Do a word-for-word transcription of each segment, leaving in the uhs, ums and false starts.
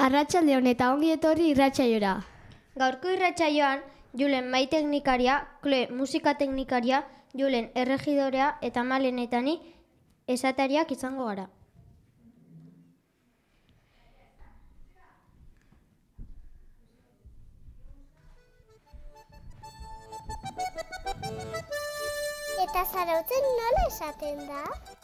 Arratsaldeon eta ongi etorri irratsaiora. Gaurko irratsaioan, Julen mai teknikaria, Kloe musika teknikaria, Julen erregidorea eta Malen eta ni esatariak izango gara. Eta zarautzen nola esaten da?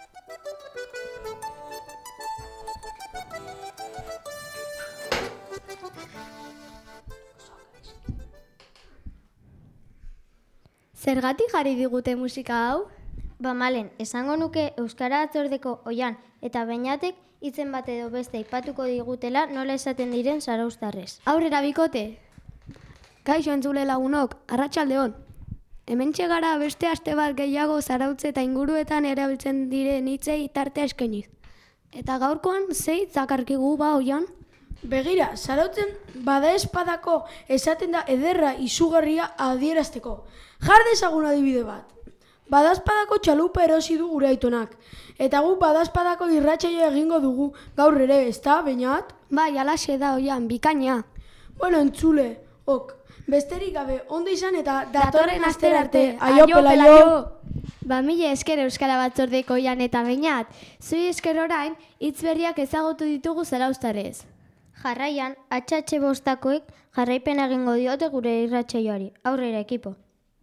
Zergatik jarri digute musika hau? Ba Malen, esango nuke Euskara Batzordeko Oian eta Beñatek hitzen bat edo beste aipatuko digutela nola esaten diren zarauztarrez. Aurrera bikote! Kaixo entzule lagunok, arratsaldeon. Hementxe gara beste aste bat gehiago Zarautz eta inguruetan erabiltzen diren hitzei tartea eskainiz. Eta gaurkoan zei zakarkigu ba Oian? Begira, Zarautzen badaezpadako esaten da ederra izugarria adierazteko. Jar dezagun adibide bat. Badaezpadako txalupa erosi du gure aitonak. Eta gu badaezpadako irratsaioa egingo dugu gaur ere, ezta, Beñat? Bai, alaxe da Oian, bikaina. Bueno, entzule, ok. Besterik gabe, ondo izan eta datorren astera arte. Aio, pelaio! Ba mila esker Euskara Batzordeko Oian eta Beñat. Zui esker orain, hitz berriak ezagutu ditugu zarauztarrez. Jarraian, H H bostakoek jarraipena egingo diote gure irratsaioari. Aurrera ekipo.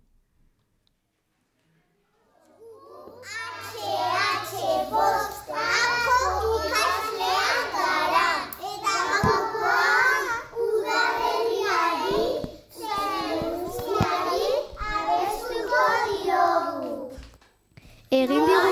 Egin digu...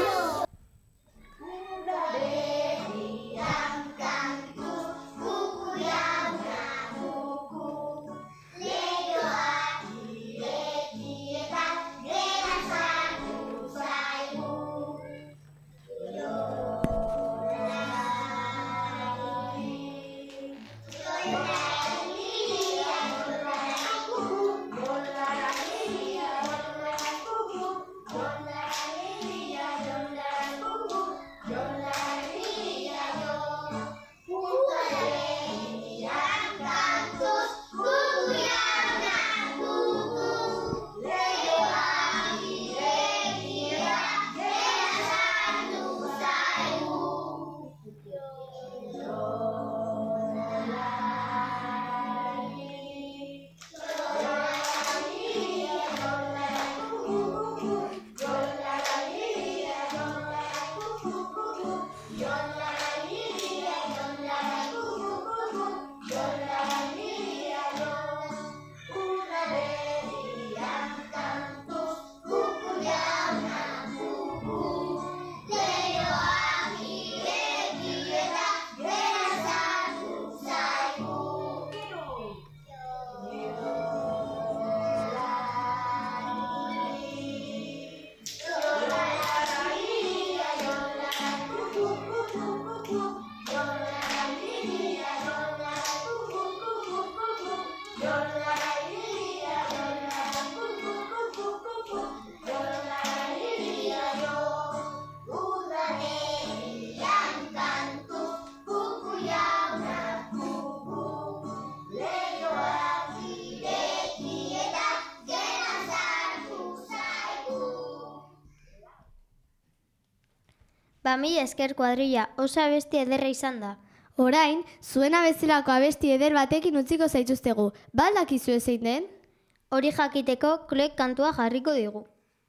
Ba mila esker kuadrilla, oso abesti ederra izan da. Orain, zuena bezalako abesti eder batekin utziko zaituztegu. Ba dakizu zein den? Hori jakiteko Kloek kantua jarriko digu.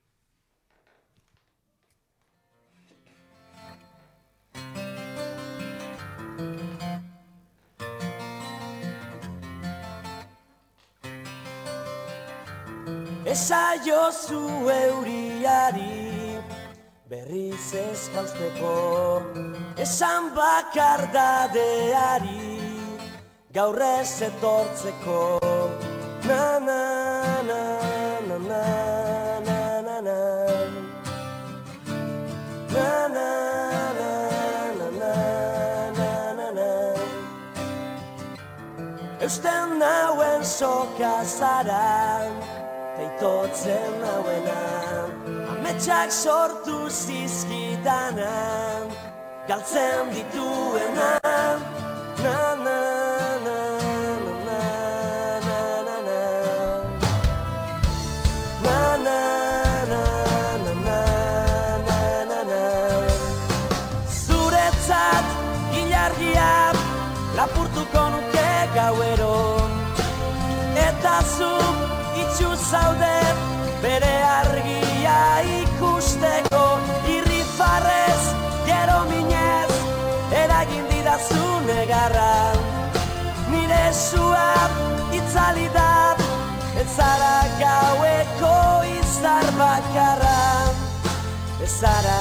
Esaiozu euriari berriz ez jausteko, esan bakardadeari gaur ez etortzeko. Na na na na na na na na na na na na na na. Eusten nauen soka zara, teitotzen nauena, ametsak sortu zizkidana, galtzen dituena. Na na lapurtuko nuke gauero. Eta zu itxu zaude bere argia ikusteko, irrifarrez, gero minez, eragin didazu negarra. Nire sua itzali da, ez zara gaueko izar bakarra. Ez zara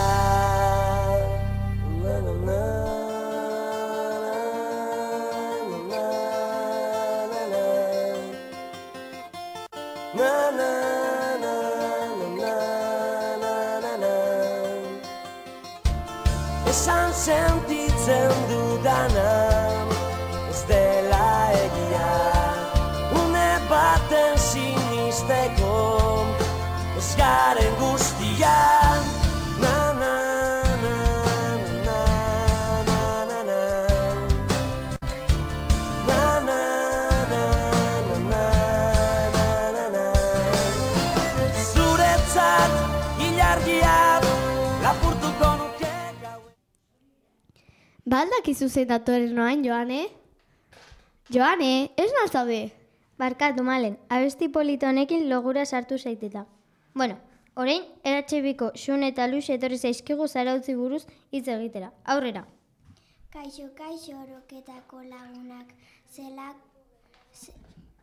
na, na, na. Na, na, na, na, na, na, na. Esan sentitzen dudana ez dela egia, une baten sinisteko ez garen guztia. Na, na, na, na, na, na, na. Na, na, na, na, na, na. Zuretzat ilargia lapurtuko nuke gaue. Baldakizu zein datoren noain, Joane? Joane, ez nazaude? Barkatu malen, abesti polito honekin logura sartu zaiteta. Bueno, orain, eratxebiko Xun eta Lux etorri zaizkigu Zarautzi buruz hitz egitera. Aurrera. Kaixo, kaixo oroketako lagunak, zelak... ze-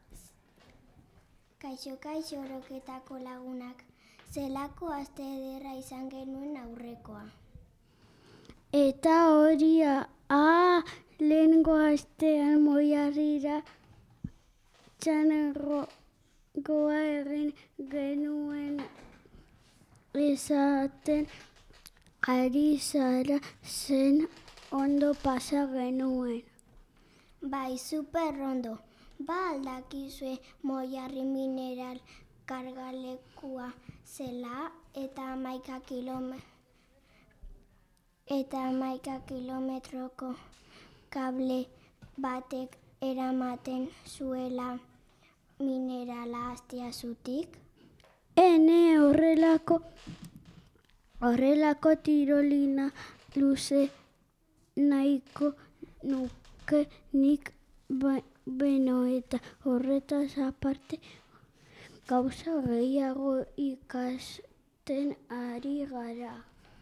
Kaixo, kaixo oroketako lagunak, zelako aste ederra izan genuen aurrekoa. Eta hori, ah, lehengo astean Moiarrira txanergoa egin genuen esaten ari zara zen ondo pasa genuen. Bai, super ondo. Ba aldakizue Moiarri mineral kargalekua zela eta hamaika kilometro eta hamaika kilometroko kable batek eramaten zuela minerala Aztiazutik. Ene horrelako horrelako tirolina luze nahiko nuke nik ba, beno eta horretaz aparte gauza gehiago ikasten ari gara.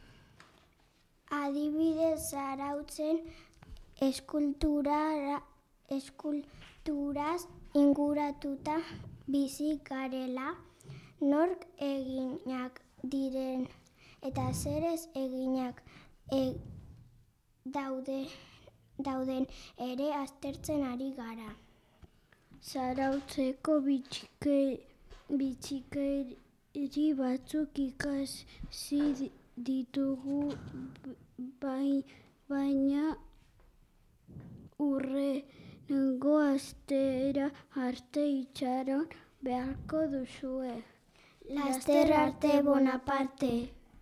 Adibidez Zarautzen eskultura, eskulturaz inguratuta bizi garela, nork eginak diren eta zerez eginak e, daude, dauden ere aztertzen ari gara. Zarautzeko bitxike, bitxikeri batzuk ikasi ditugu bai, baina urrengo astera arte itxaron beharko duzue. Laster arte Bonaparte.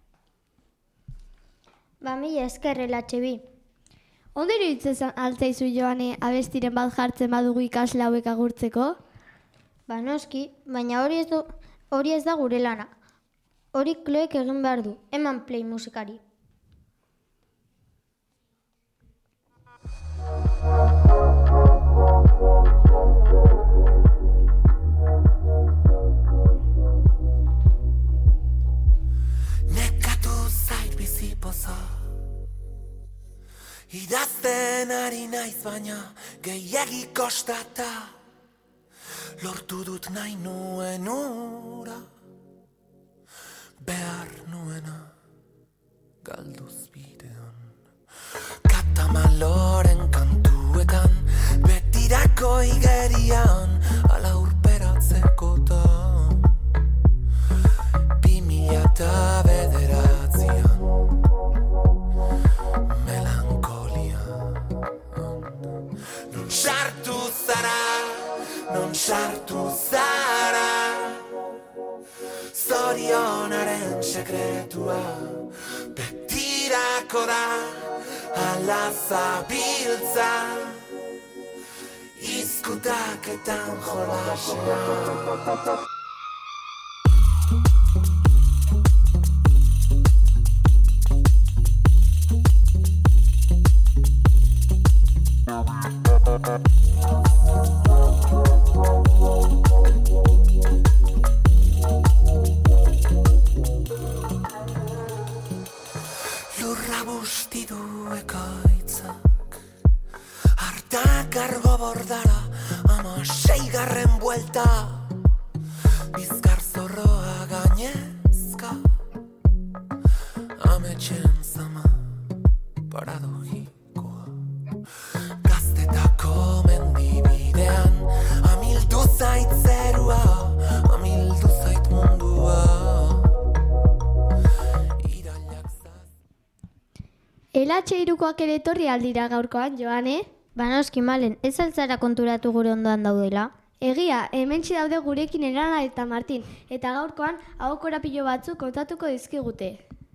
Ba mila esker Elatxebi. Ondo iruditzen altzaizu, Joane, abestiren bat jartzen badugu ikasle hauek agurtzeko? Ba noski, baina hori ez, du, hori ez da gure lana. Hori Kloek egin behar du, eman play musikari. Nekatu zait bizipoza, idazten ari naiz baina gehiagi kostata, lortu dut nahi nuen ura, behar nuena galduz bidean. Katamaloren kantuetan, betirako igerian, ala urperatzekotan. Bi mila eta bederatzean, melankolian. Non sartu zara, non sartu zara, zorionaren sekretua betirako da, ala zabiltza izkutaketan jolasean. Lurra busti du ekaitzak, hartak argo bordara, ama seigarren buelta, bizkar zorroa gainezka, ametxen zama paradojikoa, gaztetako mendibidean, amildu zait zerua, amildu zait mundua. Elatxe irukoak ere etorri aldira gaurkoan, Joane? Banoski Malen, ez altzara konturatu gure ondoan daudela? Egia, hementsi daude gurekin Elana eta Martin, eta gaurkoan hau korapilo batzuk kontatuko dizkigute.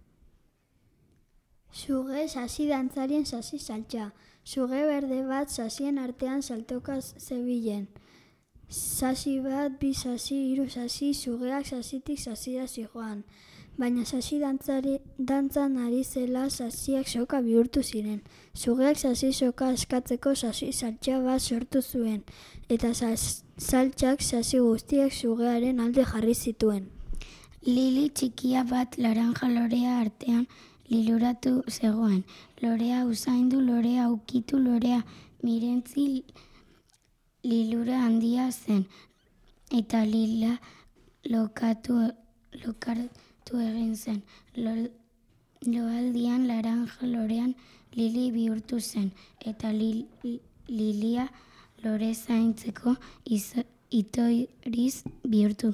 Suge sasi dantzarien sasi saltxa. Suge berde bat sasien artean saltoka zebilen. Sasi bat, bi sasi, hiru sasi, sugeak sasitik sasira zijoan. Baina sasi dantzari, dantzan ari zela sasiak soka bihurtu ziren. Sugeak sasi soka eskatzeko sasi saltxa bat sortu zuen, eta saltxak sasi guztiak sugearen alde jarri zituen. Lili txikia bat laranja lorea artean liluratu zegoen. Lorea usaindu, lorea ukitu, lorea mirentzi lilura handia zen, eta lila lokatu, lokartu egin zen. Lo, loaldian laranja lorean lili bihurtu zen, eta li, lilia lore zaintzeko itoiriz bihurtu.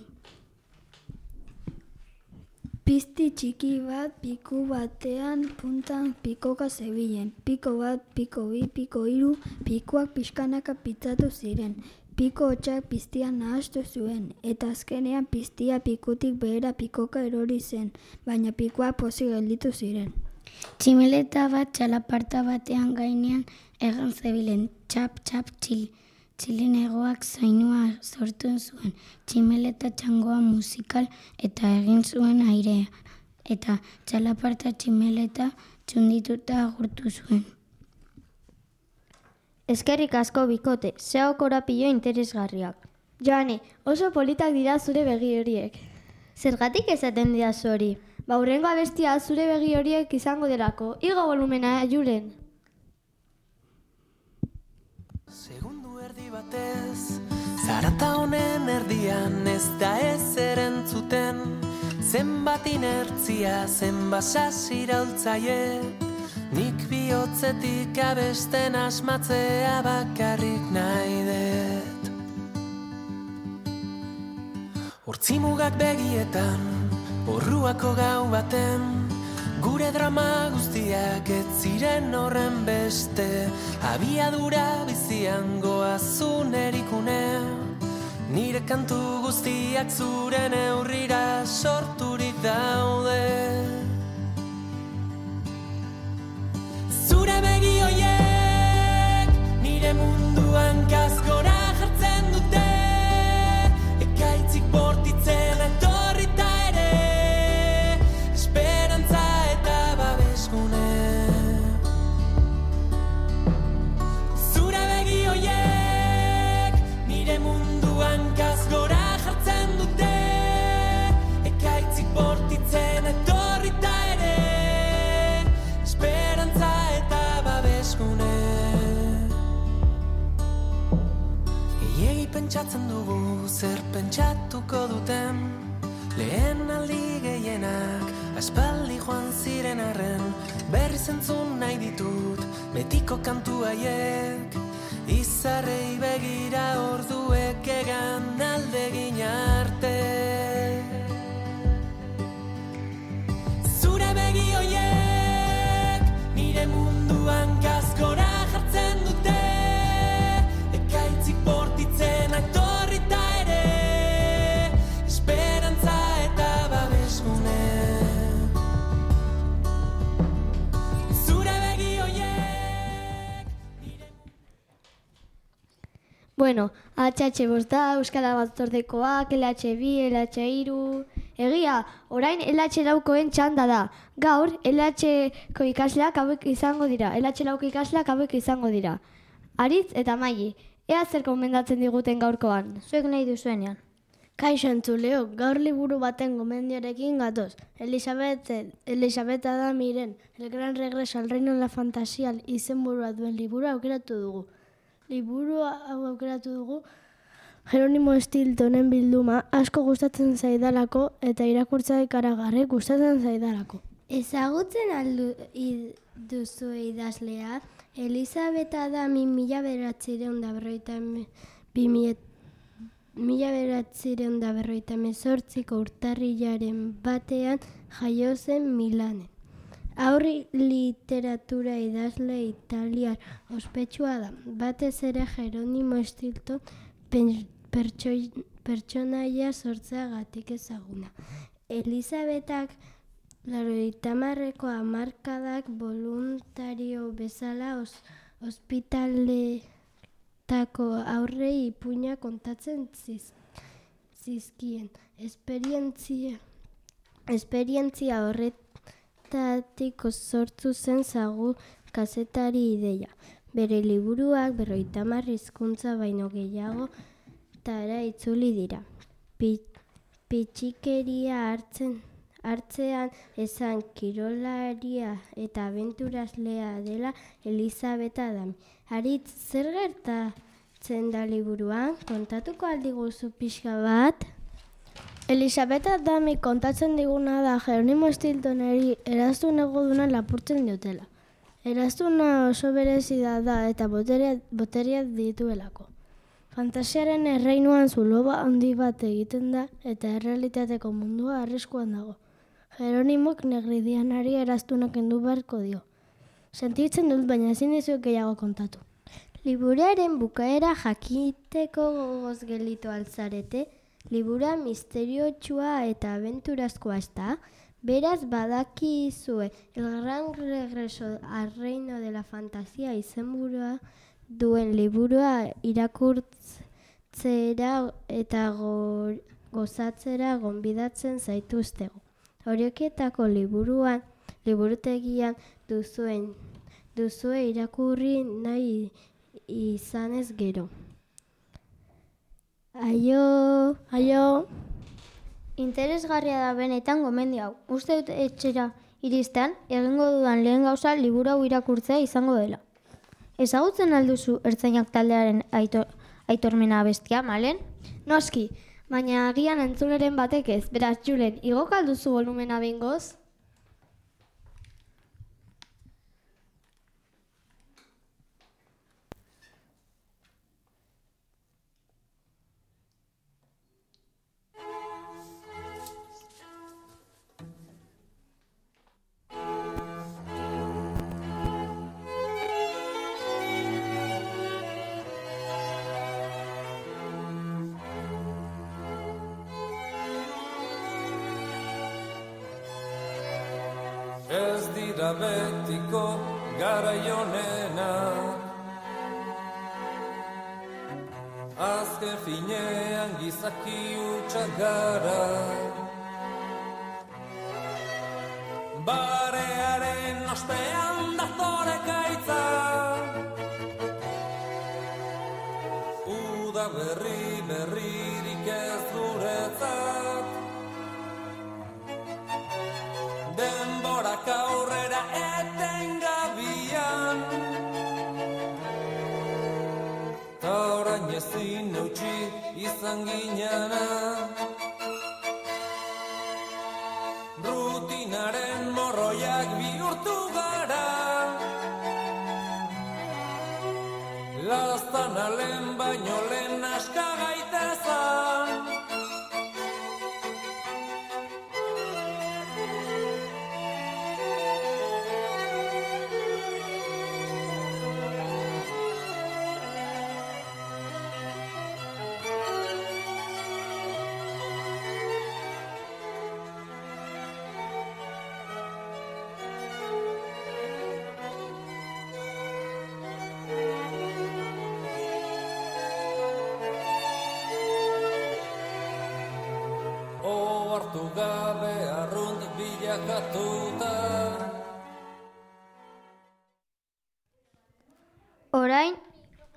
Pizti txiki bat piku batean puntan pikoka zebilen. Piko bat, piko bi, piko hiru, pikoak pixkanaka pitzatu ziren. Piko hotxak piztian nahastu zuen, eta azkenean piztia pikutik behera pikoka erori zen, baina pikoak pozik gelditu ziren. Tximeleta bat txalaparta batean gainean egan zebilen, txap, txap, txil. Txilinegoak zainua sortu zuen, tximeleta txangoa musikal eta egin zuen airea, eta txalaparta tximeleta txundituta agurtu zuen. Eskerrik asko bikote, zeo korapilo interesgarriak. Joane, oso politak dira zure begi horiek. Zergatik esaten dira hori? Ba, hurrengo abestia zure begi horiek izango delako. Igo volumena, Julen. Batez, zarata honen erdian ez da ez erentzuten, zenbat inertzia, zenbat sasiraultzaie, nik bihotzetik abesten asmatzea bakarrik nahi dut. Hortzimugak begietan, orruako gau baten, gure drama guztiak ez ziren horren beste, abiadura bizian goazun erikune, nire kantu guztiak zure neurrira sorturik daude. Zure begi hoiek nire munduan kaskora jartzen dute, ekaitzik bortitzen etorrita ere, esperantza zure begi hoiek nire munduan kasgora jartzen dute, ekaitzik bortitzen etorrita ere, esperantza eta babeskune. Gehiegi pentsatzen dugu zer pentsatuko duten, lehen aldi gehienak aspaldi joan ziren arren, berri zentzun nahi ditut betiko kantu haiek, izarrei begira orduek egan aldegin arte. Zure begi hoiek nire munduan kaskora jartzen dute, ekaitzik bortitzen etorrita ere, esperantza eta babesgune. Bueno, H H bost da, Euskara Batzordekoak, L H bi, L H hiru... Egia, orain L H laukoen txanda da. Gaur, L H ko ikasleak hauek izango dira. L H lauko ikasleak hauek izango dira. Aritz eta Maili, ea zer komendatzen diguten gaurkoan. Zuek nahi duzuenean. Kaixo entzuleok, gaur liburu baten gomendioarekin gatoz. Elizabeth, Elizabeth Adamiren El Gran Regreso al Reino de la Fantasía izenburua duen liburua aukeratu dugu. Liburua hau aukeratu dugu Jeronimo Stiltonen bilduma asko gustatzen zaidalako eta irakurtza ikaragarri gustatzen zaidalako. Ezagutzen aldu duzu idazlea, Elizabeth Adami mila bederatzireun da berroita mila bederatzireun da berroita mezortziko urtarrilaren batean jaio zen Milanen. Aurri literatura idazle italiar ospetsua da, batez ere Jeronimo Stilton pertsonaia sortzeagatik ezaguna. Elizabetak laurogeita hamarreko hamarkadak voluntario bezala os, ospitaletako aurrei ipuina kontatzen ziz, zizkien. Esperientzia, esperientzia horretatik sortu zen zagu kazetari ideia. Bere liburuak berrogeita hamar hizkuntza baino gehiago tara itzuli dira. Pitxikeria hartzen hartzean esan kirolaria eta abenturazlea dela Elizabeth Adami. Aritz, zer gertatzen da liburuan? Kontatuko aldiguzu pixka bat? Elizabeth Adami kontatzen diguna da Jeronimo Stiltoneri eraztun egoduna lapurtzen diotela. Eraztuna oso berezia da eta boterea dituelako. Fantasiaren erreinuan zuloba handi bat egiten da eta errealitateko mundua arriskuan dago. Jeronimok Negridianari eraztunak kendu beharko dio. Sentitzen dut, baina ezin dizuek gehiago kontatu. Liburuaren bukaera jakiteko gogoz gelditu altzarete, liburua misteriotsua eta abenturazkoa ezta, beraz badakizue El Gran Regreso al Reino de la Fantasía izenburua duen liburua irakurtzera eta go, gozatzera gonbidatzen zaituztego. Horiokietako liburuan, liburutegian duzuen, duzue irakurri nahi izanez gero. Aio, aio. Interesgarria da benetan gomendio hau. Uste dut etxera iristean, egingo dudan lehen gauza liburu hau irakurtzea izango dela. Ezagutzen alduzu ertzainak taldearen aitor, aitormena abestia, Malen? Noski, baina agian entzuleren batek ez, beraz Julen, igok alduzu volumena behingoz? Ez dira betiko garaionenak, azken finean gizaki hutsak gara. Barearen ostean datore gaitza, uda berri berririk ez guretzat. Denborak aurrera etengabian, ta orain ezin eutsi izan ginana. Rutinaren morroiak bihurtu gara, laztana lehen baino lehen aska gaitezan. Ohartu gabe arrunt bilakatuta. Orain,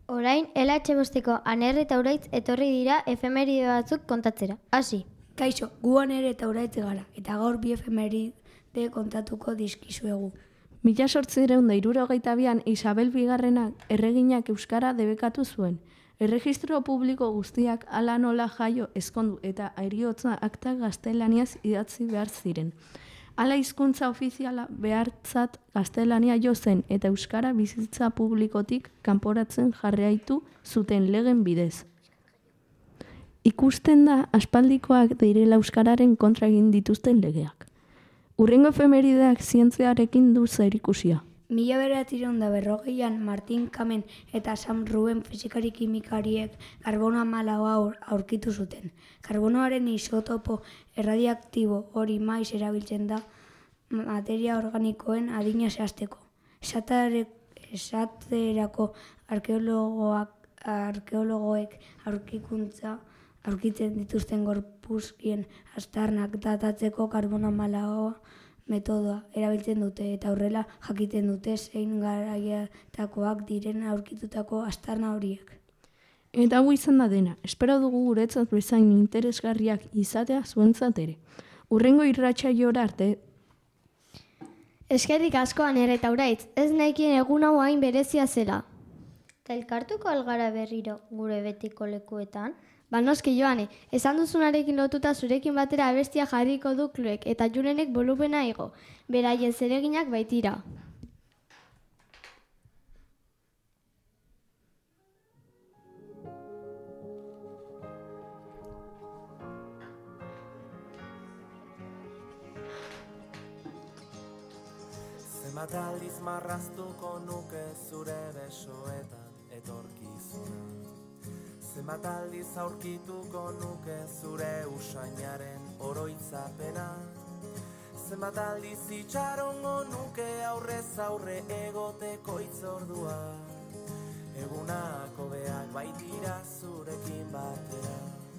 Orain, L H bosteko Aner eta Uraitz etorri dira efemeride batzuk kontatzera. Hasi. Kaixo, gu Aner eta Uraitz gara, eta gaur bi efemeride kontatuko dizkizuegu. Mila sortziehun eta hirurogeita bian Isabel Bigarrenak erreginak euskara debekatu zuen. Erregistro publiko guztiak hala nola jaio ezkondu eta heriotza akta gaztelaniaz idatzi behar ziren. Hala hizkuntza ofiziala behartzat gaztelania jo zen eta euskara bizitza publikotik kanporatzen jarraitu zuten legen bidez. Ikusten da aspaldikoak direla euskararen kontra egin dituzten legeak. Hurrengo efemerideak zientziarekin du zerikusia. Mila bederatziehun eta berrogeian Martin Kamen eta Sam Ruben fisikari kimikariek karbono hamalaua aurkitu zuten. Karbonoaren isotopo erradiaktibo hori maiz erabiltzen da materia organikoen adina zehazteko. Esaterako arkeologoak arkeologoek aurkikuntza aurkitzen dituzten gorpuzkien aztarnak datatzeko karbono hamalaua metodoa erabiltzen dute eta horrela jakiten dute zein garaietakoak diren aurkitutako aztarna horiek. Eta hau izan da dena, espero dugu guretzat bezain interesgarriak izatea zuentzat ere. Hurrengo irratsaiora arte. Eskerrik asko Aner eta Uraitz, ez nahikien egun hau hain berezia zela. Ta elkartuko algara berriro gure betiko lekuetan? Ba noski Joane, esan duzunarekin lotuta zurekin batera abestia jarriko du Kluek eta Julenek bolumena igo, beraien zereginak baitira. Zenbat aldiz marraztuko nuke zure besoetan etorkizuna. Zenbat aldiz aurkituko nuke zure usainaren oroitzapena. Zenbat aldiz itxarongo nuke aurrez aurre egoteko itzordua. Egunak hobeak baitira zurekin batera.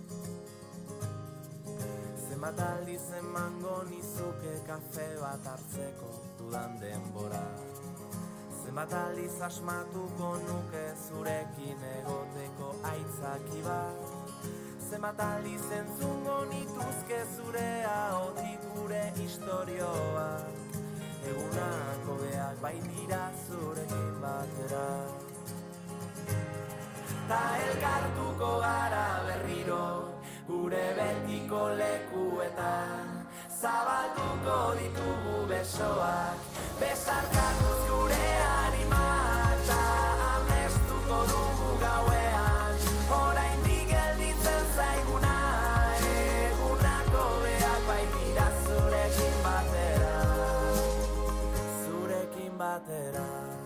Zenbat aldiz emango nizuke kafe bat hartzeko dudan denbora. Zenbat aldiz asmatuko nuke zurekin egoteko aitzaki bat. Zenbat aldiz entzungo nituzke zure ahotik gure istorioak. Egunak hobeak baitira zurekin batera. Ta elkartuko gara berriro gure betiko lekuetan. Zabalduko ditugu besoak, besarkatuz gure animak, ta amestuko dugu gauean, oraindik gelditzen zaiguna, egunako beak baitira zurekin batera, zurekin batera.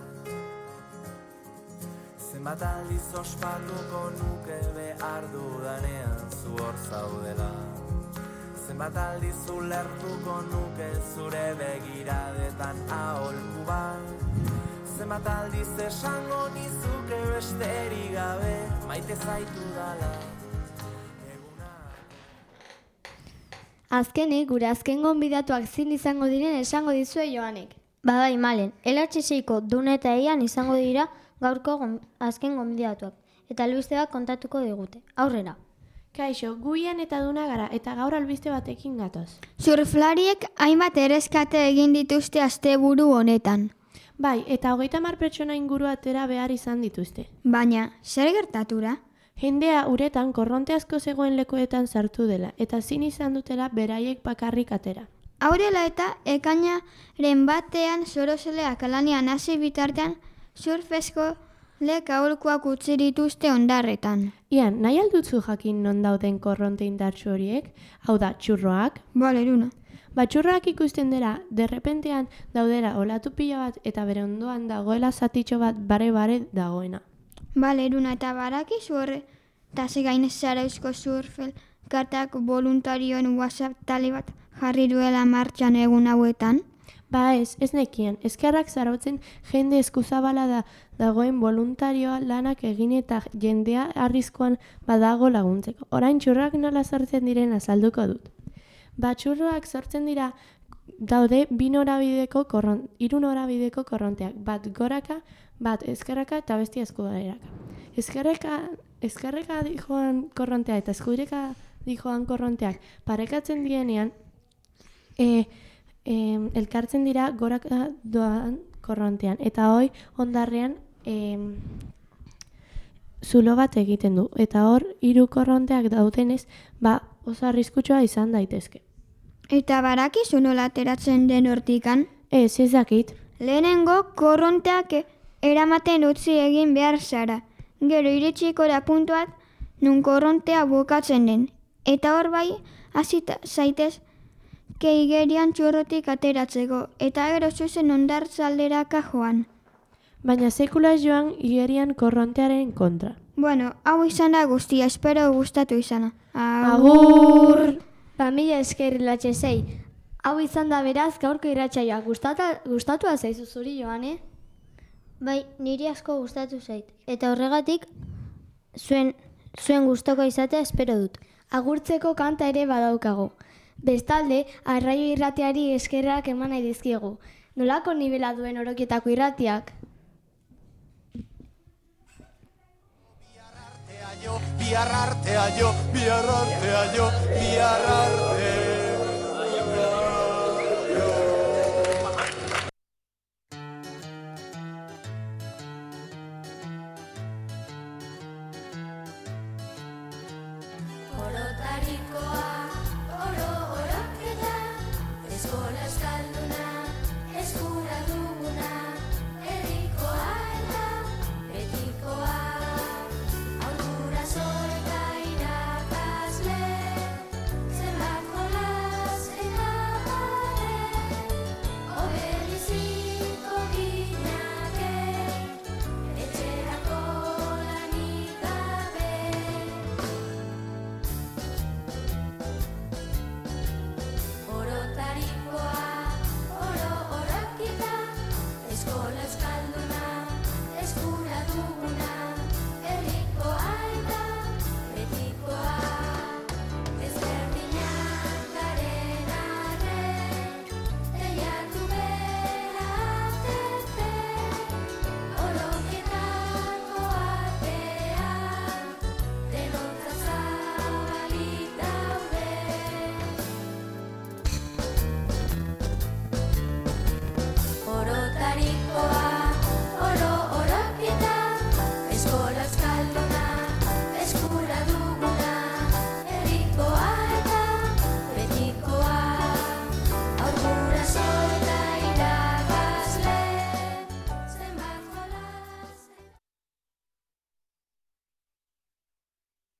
Zenbat aldiz ospatuko nuke behar dudanean zu hor zaudela. Zenbat aldiz ulertuko nuke zure begiradetan aholku bat. Zenbat aldiz esango nizuke besterik gabe maite zaitu dala. Azkenik, gure azken gonbidatuak zin izango diren esango dizue Joanek. Badai malen, L H seiko Dune eta Eian izango dira gaurko gom, azken gonbidatuak. Eta albiste bat kontatuko digute. Aurrera. Kaixo, guian eta Duna gara eta gaur albiste batekin gatoz. Surflariek hainbat erreskate egin dituzte asteburu honetan. Bai, eta hogeita hamar pertsona inguru atera behar izan dituzte. Baina, zer gertatura? Jendea uretan korronte asko zegoen lekuetan sartu dela eta zin izan dutela beraiek bakarrik atera. Aurela eta ekainaren batean soroseleak alanean hasi bitartean surfesko lek aholkuak utzi dituzte ondarretan. Ian, nahi aldutzu jakin non dauden korronte indartsu horiek? Hau da, txurroak? Bale, Eruna. Ba, txurroak ikusten dira, derrepentean daudera olatu pila bat eta bere ondoan dagoela zatitxo bat bare-bare dagoena. Bale, Eruna, eta barakizu horre, eta zegain zara eusko surfel kartak voluntarioen WhatsApp tali bat jarri duela martxan egun hauetan? Ba ez, ez nekien, eskerrak zarautzen jende eskuzabala da dagoen voluntarioa lanak egin eta jendea arriskuan badago laguntzeko. Orain txurroak nola sortzen diren azalduko dut. Ba txurroak sortzen dira daude bi norabideko korron, hiru norabideko korronteak, bat goraka, bat ezkerraka eta bestia eskudaleraka. Ezkerreka, ezkerreka dijoan korrontea eta eskuireka dijoan korronteak parekatzen dienean, e, e, elkartzen dira goraka doan korrontean. Eta hoi, ondarrean, e, zulo bat egiten du. Eta hor, hiru korronteak daudenez, ba, oso arriskutsua izan daitezke. Eta barakizu nola ateratzen den hortikan? Ez, ez dakit. Lehenengo korronteak eramaten utzi egin behar zara. Gero iritsiko da puntuat nun korrontea bukatzen den. Eta hor bai, hasita zaitez, keigerian txorrotik ateratzeko. Eta gero zuzen ondartzalderaka joan. Baina sekula joan igerian korrontearen kontra. Bueno, hau izan da guztia, espero gustatu izana. Agur! Ba, mila esker latxe zei. Hau izan da beraz gaurko irratsaioa. Gustatu zaizu zuri, Joane? Bai, niri asko gustatu zait. Eta horregatik, zuen, zuen gustoko izatea espero dut. Agurtzeko kanta ere badaukago. Bestalde, Arraio Irratiari eskerrak eman nahi dizkiegu. Nolako nibela duen Orokietako irratiak? Bihar artea jo, bihar artea jo, bihar artea. Orotarikoa